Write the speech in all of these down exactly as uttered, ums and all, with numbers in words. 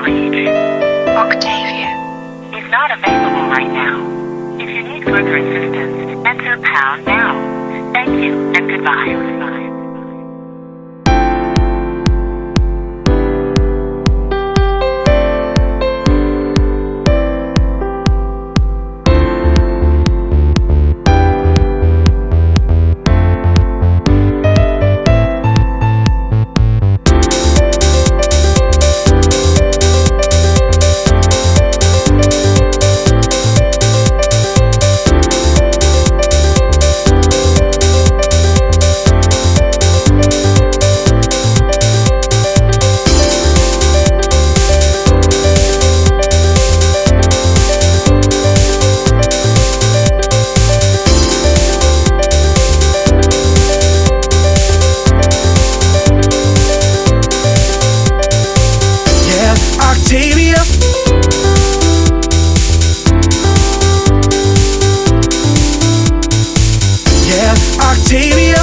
reached Octavia is not available right now. If you need further assistance, enter pound now. Thank you and goodbye. Goodbye. Octavia.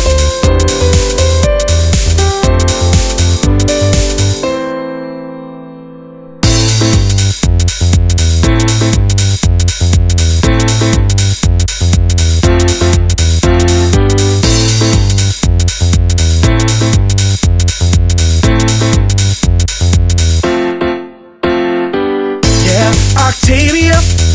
Yeah, Octavia.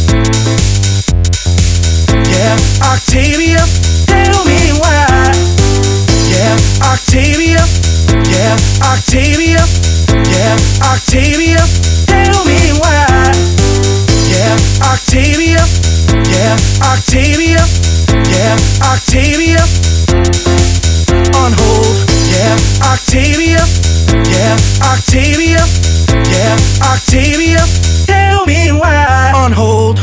Yeah, Octavia. Tell me why. Yeah, Octavia. Yeah, Octavia. Yeah, Octavia. Tell me why. Yeah, Octavia. Yeah, Octavia. Yeah, Octavia. On hold. Yeah, Octavia. Yeah, Octavia. Yeah, Octavia. Tell me why. On hold.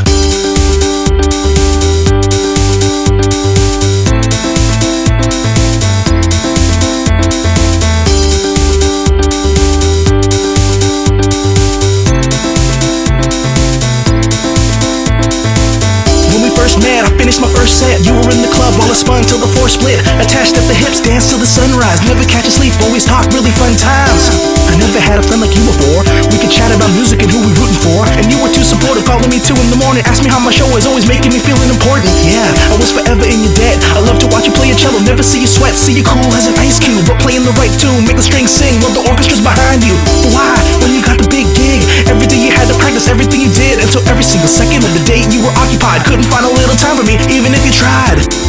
Man, I finished my first set. You were in the club, all spun till the floor split. Attached at the hips, dance till the sunrise. Never catch a sleep, always talk, really fun times. I never had a friend like you before. We could chat about music and who we rooting for. And you were too supportive, calling me two in the morning. Asked me how my show was, always making me feeling important. Yeah, I was forever in your debt. I love to watch you play a cello, never see you sweat. See you cool as an ice cube, but playing the right tune. Make the strings sing while the orchestra's behind you. But why, when you got the big gig, every day you had to practice everything you did. Until every single second of the day you were occupied. Couldn't find a little time for me, even if you tried.